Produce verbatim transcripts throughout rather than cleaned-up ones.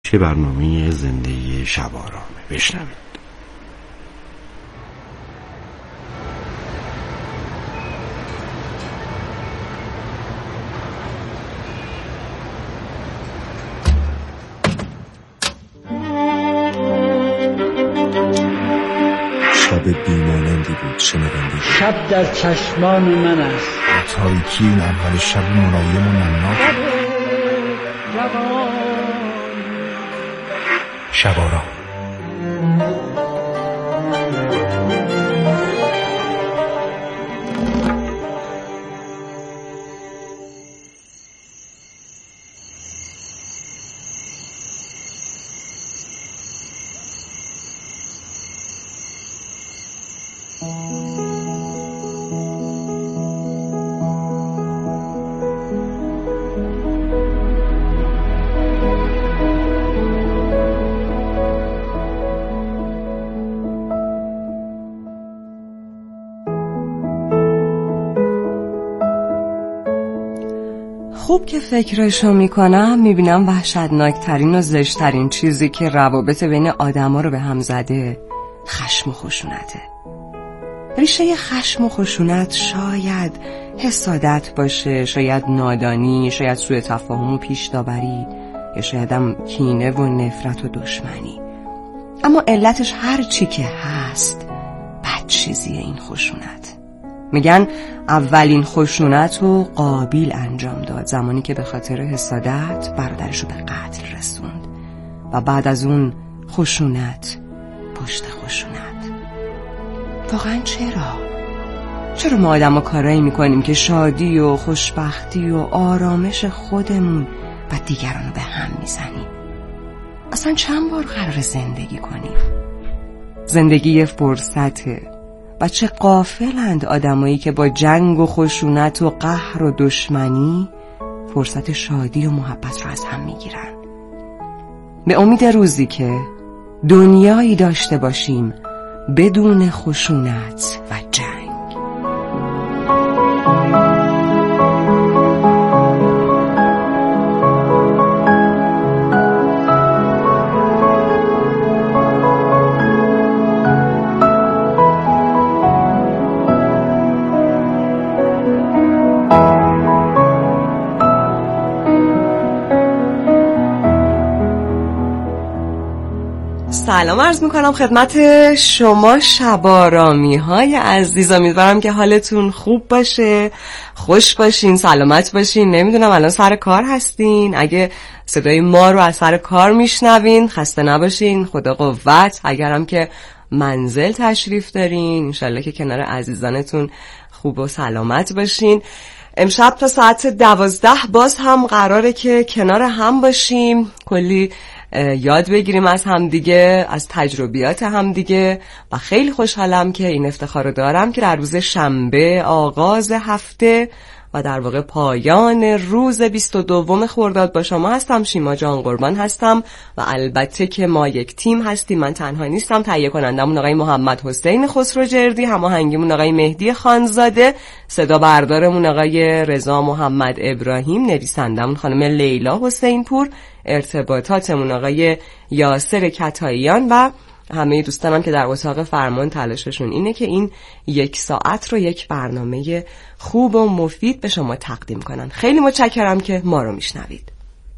که برنامه زندگی شب‌آرامه. بشنوید. شب بیمانندی بود شنوندگی. شب در چشمان من است. تاریکی این اول شب ملایم و نمناک. شب‌آرام. خوب که فکرشو میکنم میبینم وحشتناکترین و زشتترین چیزی که روابط بین آدما رو به هم زده خشم و خشونته. ریشه خشم و خشونت شاید حسادت باشه، شاید نادانی، شاید سوء تفاهم و پیش داوری، یا شاید هم کینه و نفرت و دشمنی. اما علتش هر چی که هست بد چیزیه این خشونت. میگن اولین خشونت رو قابیل انجام داد زمانی که به خاطر حسادت برادرشو به قتل رسوند و بعد از اون خشونت پشت خشونت. واقعا چرا؟ چرا ما آدم ها کارایی میکنیم که شادی و خوشبختی و آرامش خودمون و دیگران رو به هم میزنیم؟ اصلا چند بار قرار زندگی کنیم؟ زندگی فرصته و چه غافلند آدمایی که با جنگ و خشونت و قهر و دشمنی فرصت شادی و محبت رو از هم میگیرن. به امید روزی که دنیایی داشته باشیم بدون خشونت و جنگ. سلام عرض میکنم خدمت شما شب‌آرامی های عزیز. امیدوارم که حالتون خوب باشه، خوش باشین، سلامت باشین. نمیدونم الان سر کار هستین، اگه صدای ما رو از سر کار میشنوین خسته نباشین، خدا قوت. اگرم که منزل تشریف دارین انشالله که کنار عزیزانتون خوب و سلامت باشین. امشب تا ساعت دوازده باز هم قراره که کنار هم باشیم، کلی یاد بگیریم از همدیگه، از تجربیات همدیگه و خیلی خوشحالم که این افتخار رو دارم که در روز شنبه آغاز هفته و در واقع پایان روز بیست و دوم خرداد با شما هستم. شیما جان قربان هستم و البته که ما یک تیم هستیم، من تنها نیستم. تهیه کنندمون آقای محمد حسین خسروجردی، هماهنگیمون آقای مهدی خانزاده، صدا بردارمون آقای رضا محمد ابراهیم، نویسندمون خانم لیلا حسین پور، ارتباطاتمون آقای یاسر کتاییان و همه دوستانم که در اتاق فرمان تلاششون اینه که این یک ساعت رو یک برنامه خوب و مفید به شما تقدیم کنن. خیلی متشکرم که ما رو میشنوید.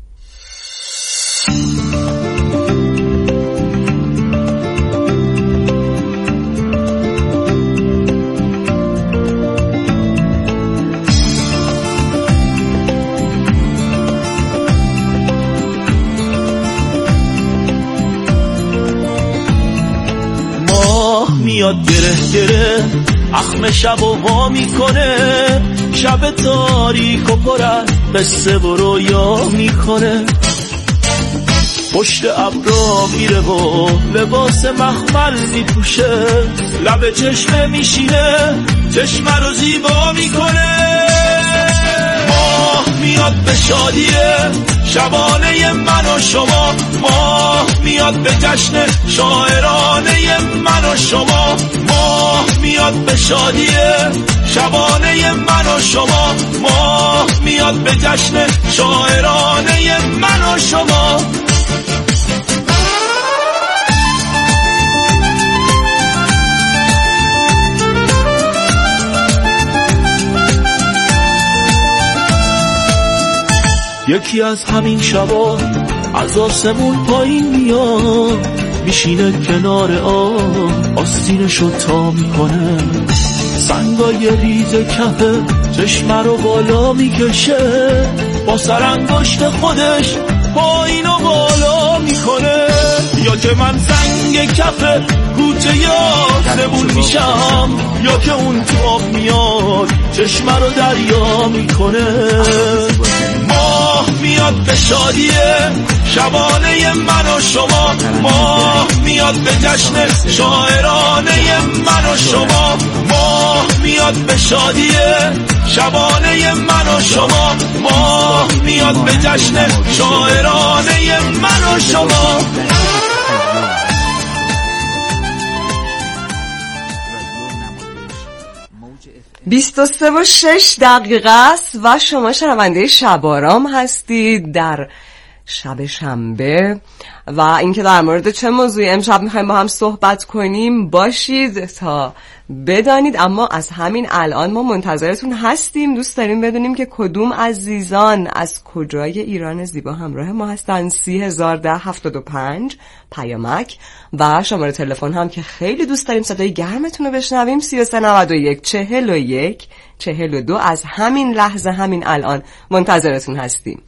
میاد گره گره اخم شب و وا میکنه، شب تاریک و پر از قصه و رویا میکنه. پشت ابرا میره و لباس مخمل میپوشه، لب چشمه میشینه چشمه رو زیبا میکنه. ماه میاد به شادیه شبانه من و شما، ماه میاد به جشن شاعرانه من و شما، ماه میاد به شادیه شبانه من و شما، ماه میاد به جشن شاعرانه من و شما. یکی از همین شبا از آسمون پایین میاد، میشینه کنار آب آستینشو تا میکنه، سنگای ریز کفه چشم رو بالا میکشه، با سرانگشت خودش پایین و بالا میکنه. یا که من سنگ کفه گوته آسمون میشم، یا که اون تو آب میاد چشم رو دریا میکنه. ماه میاد به شادیه شبانه من و شما، ماه میاد به جشن شاعرانه من و شما، ماه میاد به شادیه شبانه من و شما، ماه میاد به جشن شاعرانه من و شما. بیست و سه و شش دقیقه است و شما شنونده شب آرام هستید در شب شنبه و اینکه در مورد چه موضوعی امشب میخوایم با هم صحبت کنیم باشید تا بدانید. اما از همین الان ما منتظرتون هستیم، دوست داریم بدونیم که کدوم عزیزان از کجای ایران زیبا همراه ما هستن. سی هزار ده هفتاد و پنج پیامک و شماره تلفن هم که خیلی دوست داریم صدای گرمتون رو بشنویم، سی و سه نود و یک چهل و یک چهل و دو. از همین لحظه همین الان منتظرتون هستیم.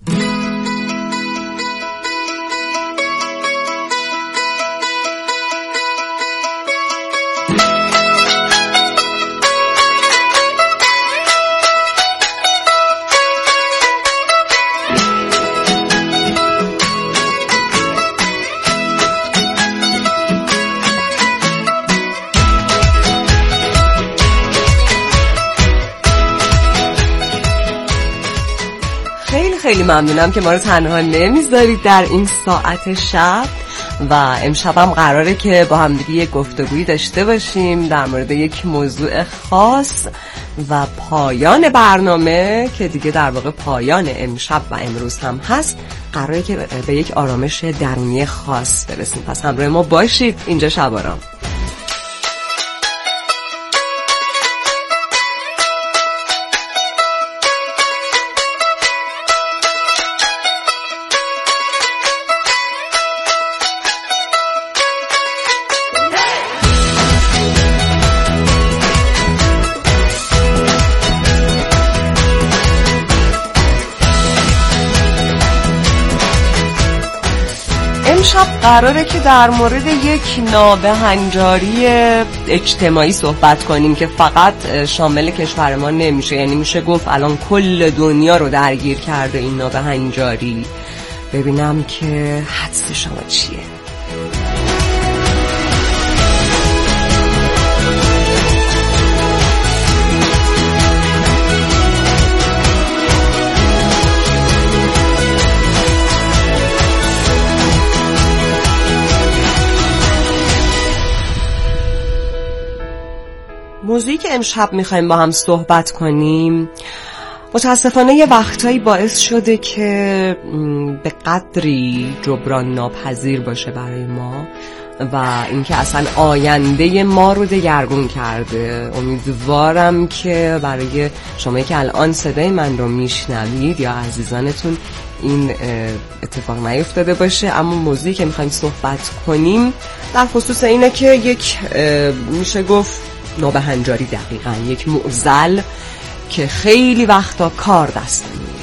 خیلی ممنونم که ما رو تنها نمیذارید در این ساعت شب و امشب هم قراره که با هم دیگه یک گفتگویی داشته باشیم در مورد یک موضوع خاص و پایان برنامه که دیگه در واقع پایان امشب و امروز هم هست، قراره که به یک آرامش درونی خاص برسیم. پس همراه ما باشید اینجا شب آرام. امشب قراره که در مورد یک نابهنجاری اجتماعی صحبت کنیم که فقط شامل کشور ما نمیشه، یعنی میشه گفت الان کل دنیا رو درگیر کرده این نابهنجاری. ببینم که حدس شما چیه؟ موضوعی که امشب میخوایم با هم صحبت کنیم متاسفانه یه وقتایی باعث شده که به قدری جبران ناپذیر باشه برای ما و اینکه اصلا آینده ما رو دگرگون کرده. امیدوارم که برای شما که الان صدای من رو میشنوید یا عزیزانتون این اتفاق نیفتاده باشه. اما موضوعی که میخوایم صحبت کنیم در خصوص اینه که یک میشه گفت نابهنجاری، دقیقاً یک معضل که خیلی وقتا کار دست میده.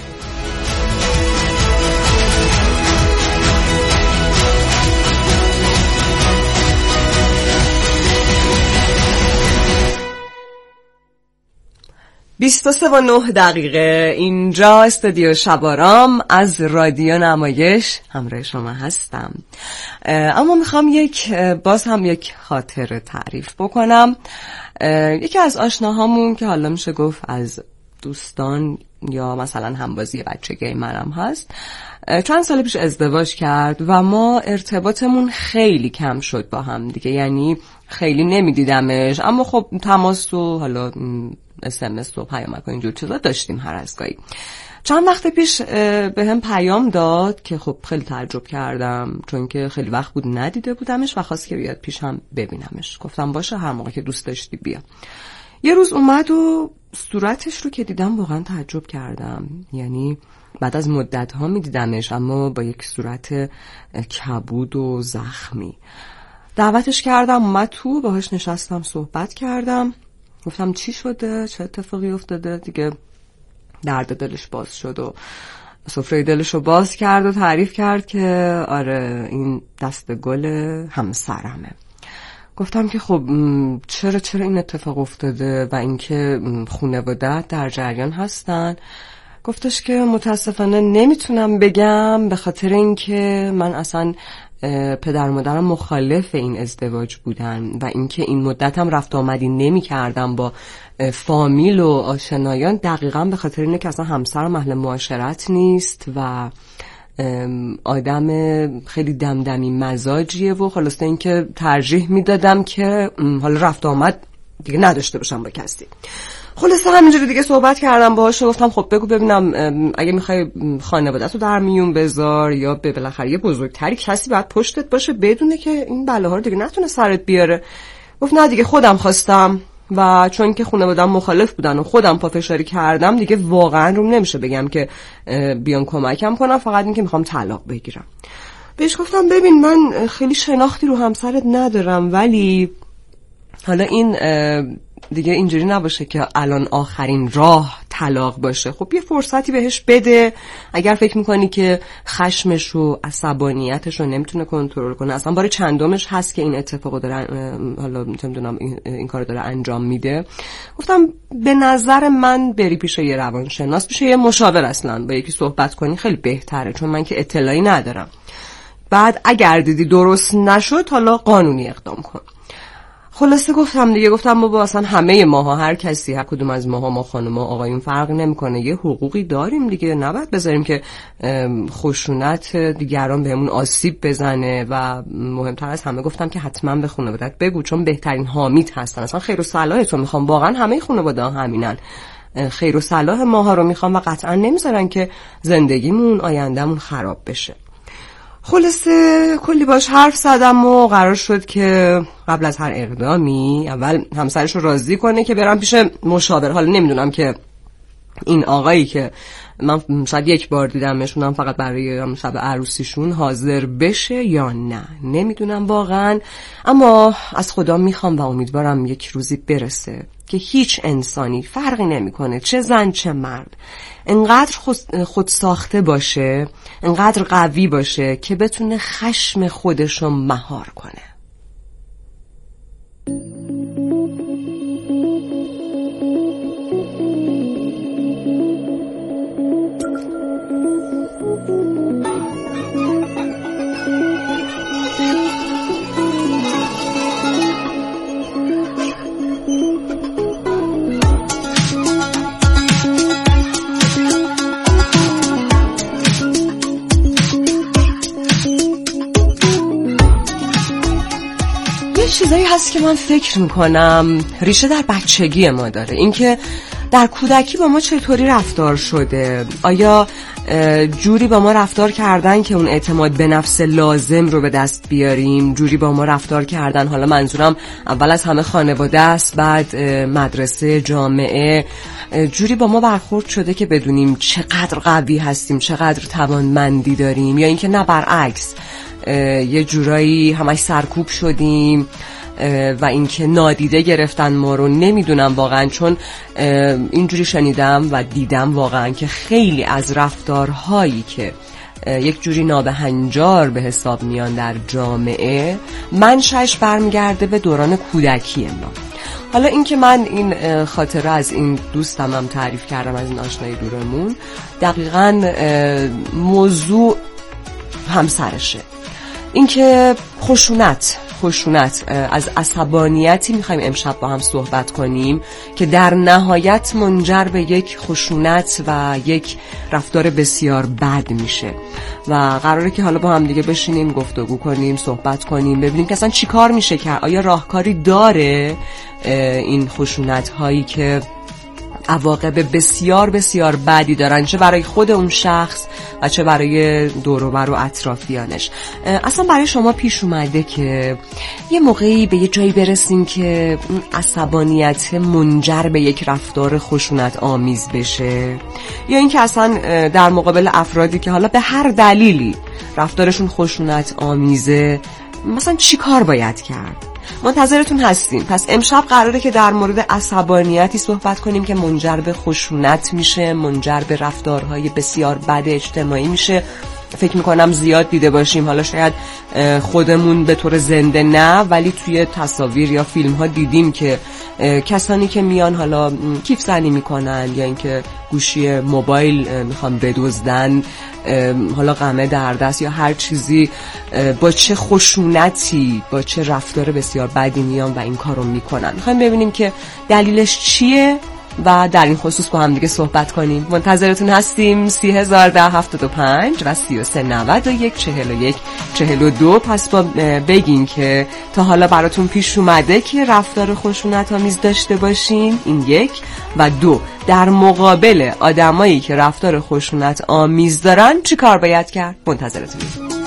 بیست و سه و نه دقیقه اینجا استودیو شب آرام از رادیو نمایش همراه شما هستم. اما میخوام یک باز هم یک خاطره تعریف بکنم. یکی از آشناهامون که حالا میشه گفت از دوستان یا مثلا همبازی بچگی منم هست، چند سال پیش ازدواج کرد و ما ارتباطمون خیلی کم شد با هم دیگه، یعنی خیلی نمیدیدمش، اما خب تماس و حالا اس ام اس و پیامک و اینجور چیزا داشتیم هر از گاهی. چند وقت پیش به هم پیام داد که خب خیلی تعجب کردم چون که خیلی وقت بود ندیده بودمش و خواست که بیاد پیشم ببینمش. گفتم باشه، هر موقع که دوست داشتی بیا. یه روز اومد و صورتش رو که دیدم واقعا تعجب کردم، یعنی بعد از مدت ها می دیدمش، اما با یک صورت کبود و زخمی. دعوتش کردم اومد تو، باهاش نشستم صحبت کردم، گفتم چی شده، چه اتفاقی افتاده. دیگه درد دلش باز شد و سفره دلش رو باز کرد و تعریف کرد که آره این دست گل همسرمه. گفتم که خب چرا چرا این اتفاق افتاده و اینکه خانواده در جریان هستن. گفتش که متاسفانه نمیتونم بگم، به خاطر اینکه من اصلا پدر مادرم مخالف این ازدواج بودن و اینکه این مدت هم رفت آمدی نمی کردم با فامیل و آشنایان، دقیقاً به خاطر اینه که اصلا همسرم اهل معاشرت نیست و آدم خیلی دمدمی مزاجیه و خلاصه اینکه ترجیح میدادم که حالا رفت آمد دیگه نداشته باشم با کسی. خلاصه همینجوری دیگه صحبت کردم باهاش و گفتم خب بگو ببینم اگه میخوای خانواده‌تو در میون بذار یا به بالاخره یه بزرگتری کسی باید پشتت باشه بدونه که این بلاها رو دیگه نتونه سرت بیاره. گفت نه دیگه خودم خواستم و چون که خانواده‌ام مخالف بودن و خودم پافشاری کردم دیگه واقعا روم نمیشه بگم که بیان کمکم کنم، فقط این که میخوام طلاق بگیرم. بهش گفتم ببین من خیلی شناختی رو همسرت ندارم، ولی حالا این دیگه اینجوری نباشه که الان آخرین راه طلاق باشه. خب یه فرصتی بهش بده، اگر فکر میکنی که خشمش و عصبانیتش رو نمیتونه کنترل کنه، اصلا بار چندمش هست که این اتفاقو داره حالا نمیدونم این, این کارو داره انجام میده. گفتم به نظر من بری پیش یه روانشناس، پیش یه مشاور، اصلا با یکی صحبت کنی خیلی بهتره، چون من که اطلاعی ندارم. بعد اگر دیدی درست نشد حالا قانونی اقدام کن. خلاصه گفتم دیگه، گفتم بابا اصلا همه ماها، هر کسی، هر کدوم از ماها، ما خانم‌ها آقایون فرق نمیکنه، یه حقوقی داریم دیگه، نباید بذاریم که خشونت دیگران بهمون آسیب بزنه و مهمتر از همه گفتم که حتما به خانواده‌ات بگو، چون بهترین حامیت هستن، اصلا خیر و صلاح تو میخوام، واقعا همه خانواده‌ها همینن، خیر و صلاح ماها رو میخوام و قطعا نمیذارن که زندگیمون آیندهمون خراب بشه. خلاصه کلی باش حرف زدم و قرار شد که قبل از هر اقدامی اول همسرش رو راضی کنه که برم پیش مشاور. حالا نمیدونم که این آقایی که من شاید یک بار دیدمشون هم فقط برای شب عروسیشون حاضر بشه یا نه، نمیدونم واقعا، اما از خدا میخوام و امیدوارم یک روزی برسه که هیچ انسانی فرقی نمیکنه، چه زن چه مرد، انقدر خود, خود ساخته باشه، انقدر قوی باشه که بتونه خشم خودشو مهار کنه. چیزایی هست که من فکر میکنم ریشه در بچگی ما داره، اینکه در کودکی با ما چطوری رفتار شده، آیا جوری با ما رفتار کردن که اون اعتماد به نفس لازم رو به دست بیاریم، جوری با ما رفتار کردن، حالا منظورم اول از همه خانواده است، بعد مدرسه، جامعه، جوری با ما برخورد شده که بدونیم چقدر قوی هستیم، چقدر توانمندی داریم، یا اینکه نه برعکس یه جورایی همش سرکوب شدیم و اینکه نادیده گرفتن ما رو. نمیدونم واقعا، چون اینجوری شنیدم و دیدم واقعا که خیلی از رفتارهایی که یک جوری نابهنجار به حساب میان در جامعه منشأش برمیگرده به دوران کودکی ما. حالا اینکه من این خاطره از این دوستم هم تعریف کردم، از این آشنای دورمون، دقیقاً موضوع همسرشه، اینکه خشونت خشونت از عصبانیتی میخوایم امشب با هم صحبت کنیم که در نهایت منجر به یک خشونت و یک رفتار بسیار بد میشه و قراره که حالا با هم دیگه بشینیم گفتگو کنیم، صحبت کنیم، ببینیم که اصلا چی کار میشه کرد، آیا راهکاری داره این خشونت هایی که عواقب بسیار بسیار بدی دارن، چه برای خود اون شخص و چه برای دور و بر و اطرافیانش. اصلا برای شما پیش اومده که یه موقعی به یه جایی برسیم که اون عصبانیت منجر به یک رفتار خشونت آمیز بشه، یا اینکه اصلا در مقابل افرادی که حالا به هر دلیلی رفتارشون خشونت آمیزه مثلا چی کار باید کرد؟ منتظرتون هستیم. پس امشب قراره که در مورد عصبانیتی صحبت کنیم که منجر به خشونت میشه، منجر به رفتارهای بسیار بد اجتماعی میشه. فکر میکنم زیاد دیده باشیم، حالا شاید خودمون به طور زنده نه، ولی توی تصاویر یا فیلم ها دیدیم که کسانی که میان حالا کیف زنی میکنن یا اینکه گوشی موبایل میخوان بدزدن، حالا قمه در دست یا هر چیزی، با چه خشونتی، با چه رفتار بسیار بدی میان و این کارو میکنن. میخوایم ببینیم که دلیلش چیه و در این خصوص با هم دیگه صحبت کنیم. منتظرتون هستیم. سی هزار ده هفتاد و پنج و سی و سه نود و یک چهل و یک چهل و دو. پس با بگین که تا حالا براتون پیش اومده که رفتار خشونت آمیز داشته باشین، این یک، و دو، در مقابل آدمایی که رفتار خشونت آمیز دارن چی کار باید کرد؟ منتظرتونیم.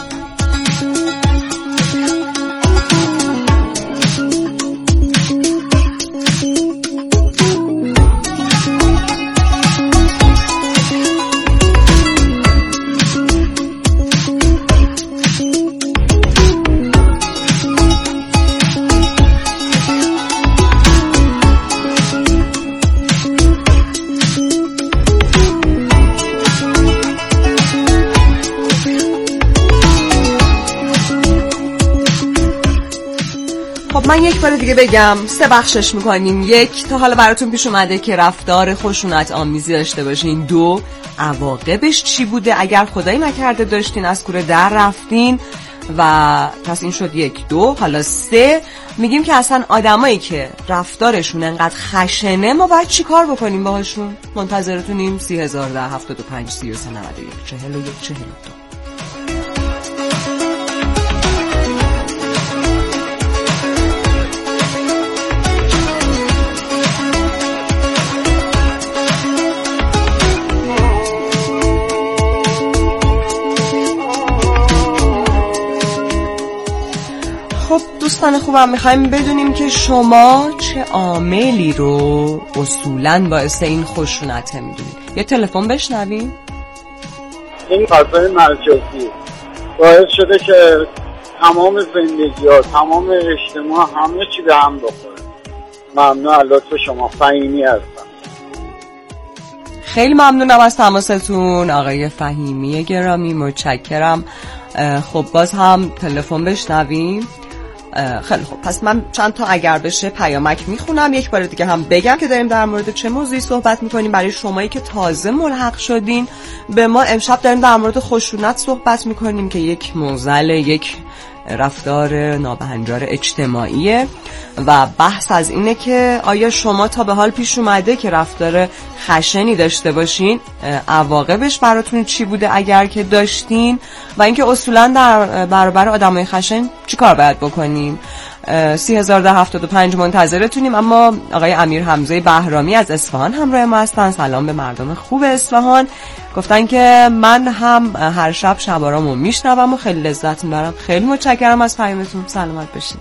خب من یک بار دیگه بگم، سه بخشش میکنیم. یک، تا حالا براتون پیش اومده که رفتار خشونت آمیزی داشته باشین. دو، عواقبش چی بوده اگر خدایی نکرده داشتین از کوره در رفتین و پس این شد یک. دو، حالا سه، میگیم که اصلا آدمایی که رفتارشون انقدر خشنه ما باید چی کار بکنیم باهاشون. منتظرتونیم. سی هزار ده هفتاد و پنج سی و سه نود و یک چهل و یک چهل و دو. خب دوستان خوبم، میخوایم بدونیم که شما چه عاملی رو اصولاً باعث این خشونت میدونید. یه تلفن بشنویم. این فضای مرکزی باعث شده که تمام زندگی ها، تمام اجتماع همه چی به هم بخوره. ممنون از لطف شما. فهیمی هستم. خیلی ممنونم از تماستون آقای فهیمی گرامی، متشکرم. خب باز هم تلفن بشنویم. خیلی خوب، پس من چند تا اگر بشه پیامک میخونم، یک بار دیگه هم بگم که داریم در مورد چه موضوعی صحبت میکنیم. برای شمایی که تازه ملحق شدین به ما، امشب داریم در مورد خشونت صحبت میکنیم که یک معضل، یک رفتار نابهنجار اجتماعیه و بحث از اینه که آیا شما تا به حال پیش اومده که رفتار خشنی داشته باشین، عواقبش براتون چی بوده اگر که داشتین، و اینکه اصولا در برابر آدمای خشن چی کار باید بکنیم. سی هزار ده هفتاد و پنج منتظرتونیم. اما آقای امیر حمزه بهرامی از اصفهان همراه ما هستن. سلام به مردم خوب اصفهان. گفتن که من هم هر شب شبارامو میشنوم و خیلی لذت میبرم. خیلی متشکرم از پیامتون. سلامت باشین.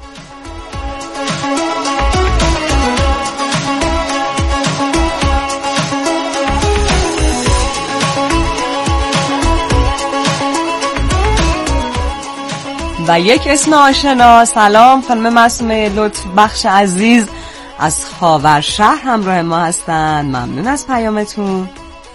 و یک اسم آشنا. سلام خانم معصومه لطف بخش عزیز از خاورشهر همراه ما هستن. ممنون از پیامتون.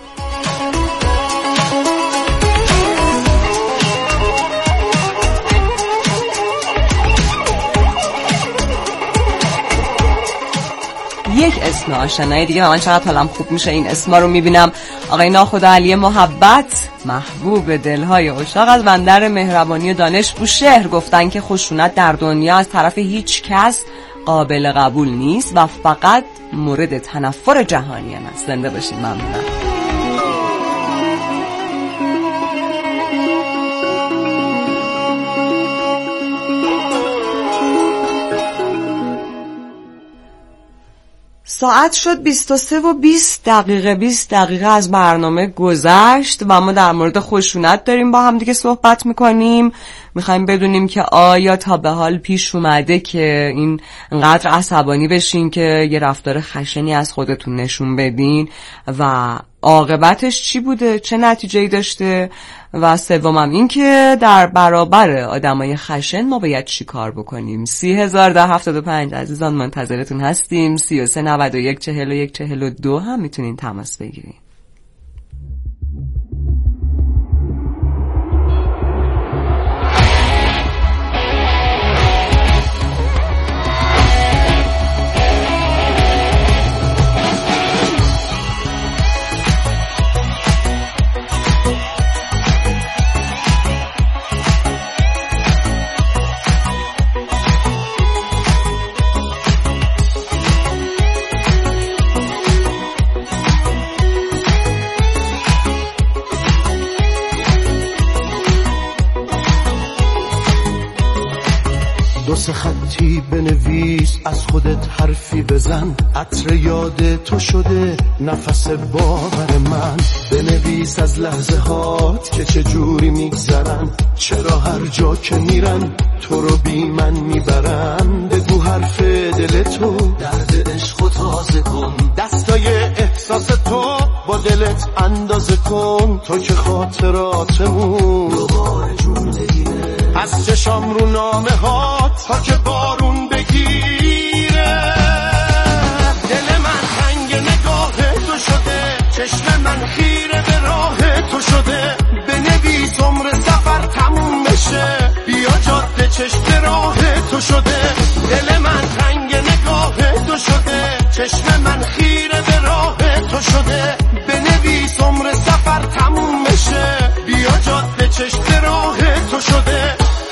یک اسم آشنای دیگه. من چقدر حالم خوب میشه این اسما رو میبینم. آقای ناخدا علی محبت، محبوب دلهای عشاق، از بندر مهربانی و دانش بوشهر گفتن که خشونت در دنیا از طرف هیچ کس قابل قبول نیست و فقط مورد تنفر جهانیان است. زنده باشید. ممنونم. ساعت شد بیست و سه و بیست دقیقه. بیست دقیقه از برنامه گذشت و ما در مورد خشونت داریم با هم دیگه صحبت میکنیم. میخوایم بدونیم که آیا تا به حال پیش اومده که این انقدر عصبانی بشین که یه رفتار خشنی از خودتون نشون بدین و عاقبتش چی بوده، چه نتیجه‌ای داشته، و سومم این که در برابر آدمای خشن ما باید چی کار بکنیم. سی هزار ده هفتاد و پنج عزیزان منتظرتون هستیم. سی و سه نود و یک چهل و یک چهل و دو هم میتونین تماس بگیرین. دو سه خطی بنویس، از خودت حرفی بزن، عطر یاد تو شده نفس باور من. بنویس از لحظه هات که چه جوری میگذرن، چرا هر جا که میرن تو رو بی من میبرن. بگو حرف دل تو، درد عشق تازه کن، دستای احساس تو با دلت اندازه کن. تو که خاطراتمون دوباره جون بگیره، از چشام رو نامه ها تا که بارون بگیره. دل من تنگ نگاه تو شده، چشم من خیره به راه تو شده. بنویس عمر سفر تموم بشه، بیا جاده چشم راه تو شده. دل من تنگ نگاه تو شده، چشم من خیره به راه تو شده. بنویس عمر سفر تموم بشه، بیا جاده چشم راه تو شده.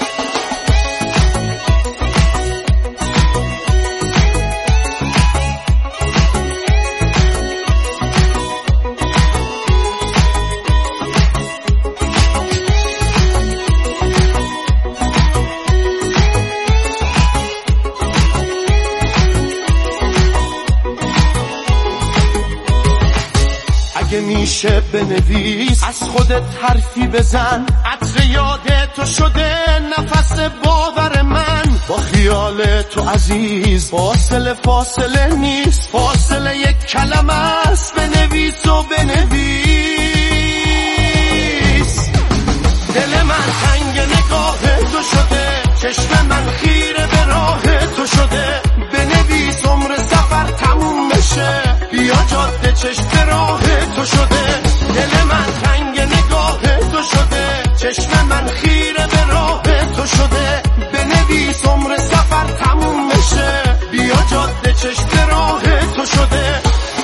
اگه میشه بنویس، از خودت حرفی بزن، عطر یاد تو شده نفس باور من. با خیال تو عزیز فاصله فاصله نیست، فاصله یک کلمه است. بنویس و بنویس. دل من تنگ نگاه تو شده، چشم من خیره به راه تو شده. بنویس عمر سفر تموم بشه، بیا جاده چشم راه تو شده. دل من تنگ نگاه تو شده، چشم من خیره به راه تو شده. بنویس عمر سفر تموم بشه، بیا جاده چشم راه تو شده.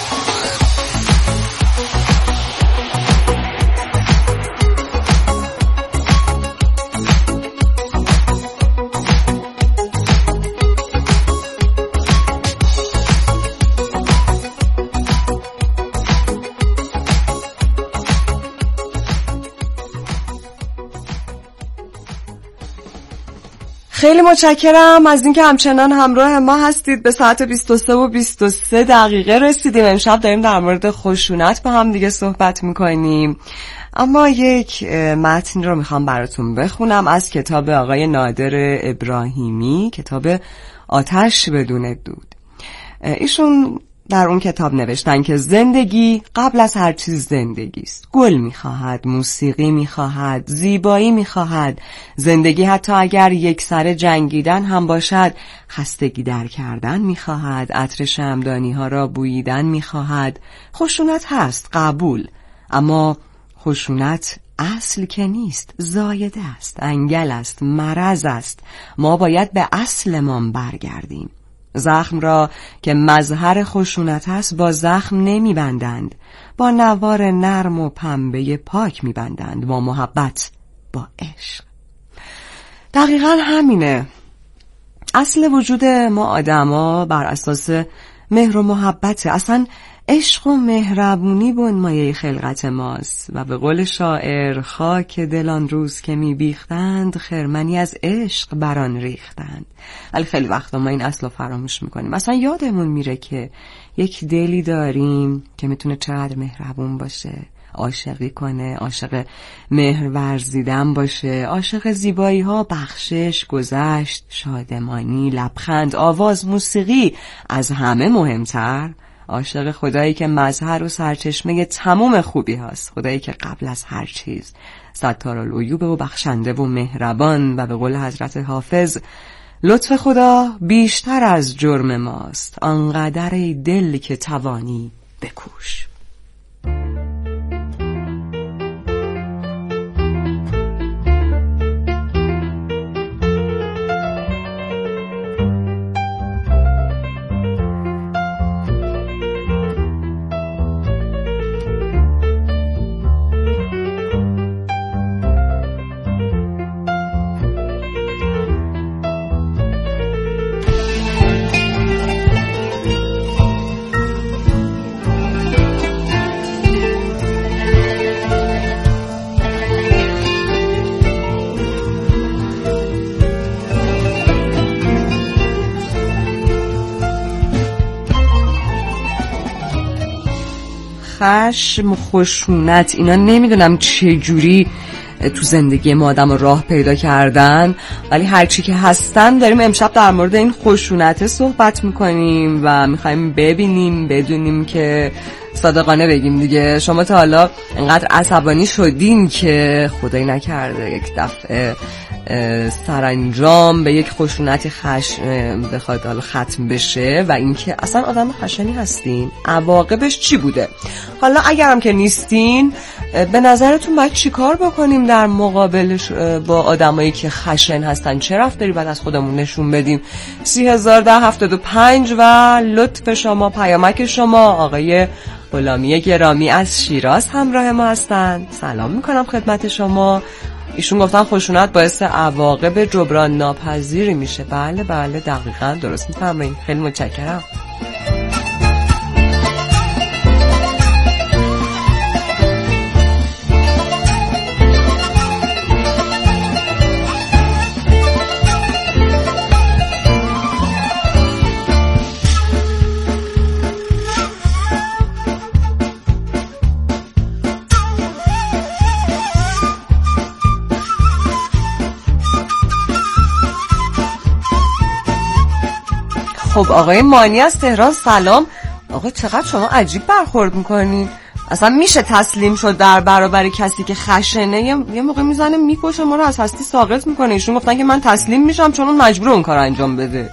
خیلی متشکرم از اینکه همچنان همراه ما هستید. به ساعت بیست و سه و بیست و سه دقیقه رسیدیم. امشب داریم در مورد خشونت با هم دیگه صحبت میکنیم، اما یک متن رو میخوام براتون بخونم از کتاب آقای نادر ابراهیمی، کتاب آتش بدون دود. ایشون در اون کتاب نوشتن که زندگی قبل از هر چیز زندگی است. گل میخواهد، موسیقی میخواهد، زیبایی میخواهد. زندگی حتی اگر یک سر جنگیدن هم باشد، خستگی در کردن میخواهد، عطر شمعدانی ها را بوییدن میخواهد. خشونت هست، قبول، اما خشونت اصل که نیست، زایده است، انگل است، مرض است. ما باید به اصلمان برگردیم. زخم را که مظهر خشونت است با زخم نمی بندند، با نوار نرم و پنبه پاک می بندند، با محبت، با عشق. دقیقا همینه. اصل وجود ما آدما بر اساس مهر و محبته. اصلا عشق و مهربونی بنمایه خلقت ماست و به قول شاعر خاک دلان روز که می بیختند خرمنی از عشق بران ریختند. ولی خیلی وقتا ما این اصلا فراموش میکنیم. مثلا یادمون میره که یک دلی داریم که میتونه چقدر مهربون باشه، عاشقی کنه، عاشق مهر ورزیدن باشه، عاشق زیبایی ها، بخشش، گذشت، شادمانی، لبخند، آواز، موسیقی، از همه مهمتر عاشق خدایی که مظهر و سرچشمه تمام خوبی هست، خدایی که قبل از هر چیز ستارالعیوب و بخشنده و مهربان و به قول حضرت حافظ لطف خدا بیشتر از جرم ماست، آنقدر ای دل که توانی بکوش. خشم، خشونت، اینا نمیدونم چه جوری تو زندگی ما آدم راه پیدا کردن، ولی هرچی که هستن داریم امشب در مورد این خشونت صحبت میکنیم و میخوایم ببینیم بدونیم که صادقانه بگیم دیگه. شما تا حالا انقدر عصبانی شدین که خدایی نکرده یک دفعه سرانجام به یک خشونتی خش بخواد حالا ختم بشه و اینکه اصلا آدم خشنی هستین، عواقبش چی بوده؟ حالا اگرم که نیستین، به نظرتون باید چی کار بکنیم در مقابل با آدمایی که خشن هستن؟ چه رفتاری باید از خودمون نشون بدیم؟ سی هزار ده هفتاد و پنج و لطف شما، پیامک شما. آقای غلامی گرامی از شیراز همراه ما هستن. سلام میکنم خدمت شما. ایشون گفتن خشونت باعث عواقب جبران ناپذیری میشه. بله بله دقیقاً درست میفهمین. خیلی متشکرم. خب آقای مانی از تهران سلام. آقا چقدر شما عجیب برخورد میکنین. اصلا میشه تسلیم شد در برابر کسی که خشنه؟ یه موقع میزنه میکشه ما رو، از هستی ساقط میکنه. ایشون گفتن که من تسلیم میشم چون اون مجبور اون کار انجام بده.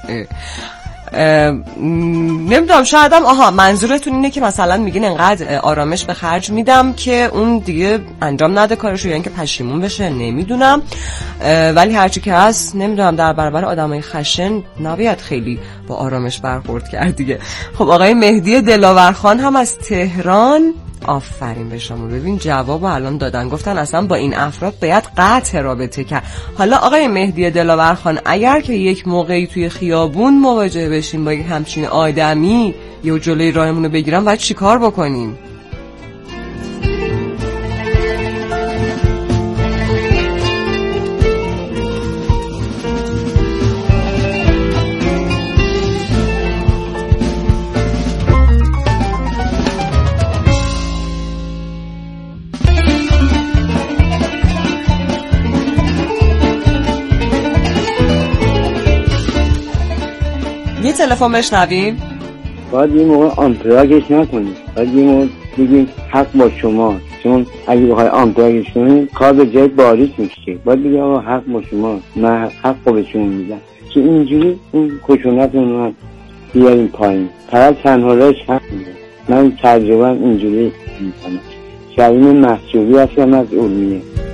نمیدونم شایدم آها منظورتون اینه که مثلا میگین انقدر آرامش به خرج میدم که اون دیگه انجام نده کارشو، یا اینکه پشیمون بشه، نمیدونم. ولی هرچی که هست نمیدونم در برابر آدمای خشن نباید خیلی با آرامش برخورد کرد دیگه. خب آقای مهدی دلاورخان هم از تهران، آفرین به شما. ببین جواب الان دادن، گفتن اصلا با این افراد باید قطع رابطه کرد. حالا آقای مهدی دلاورخان اگر که یک موقعی توی خیابون مواجه بشیم با یک همچین آدمی یا جلوی راهمون رو بگیرن، باید چی کار بکنیم؟ یه تلفن بشنویم. باید یه موقع آنتراگش نکنید، باید یه موقع بگیم حق با شما، چون اگه بخوای آنتراگش کنید کار به جای باریک میشه. باید بگیم آقا حق با شما، من حق رو به شما میدم، که اینجوری اون خشونتون رو بیاریم پایین. طرف تنها راهش حق میده. من تجربه اینجوری میکنم. شریم محجوبی هستم از علمیه.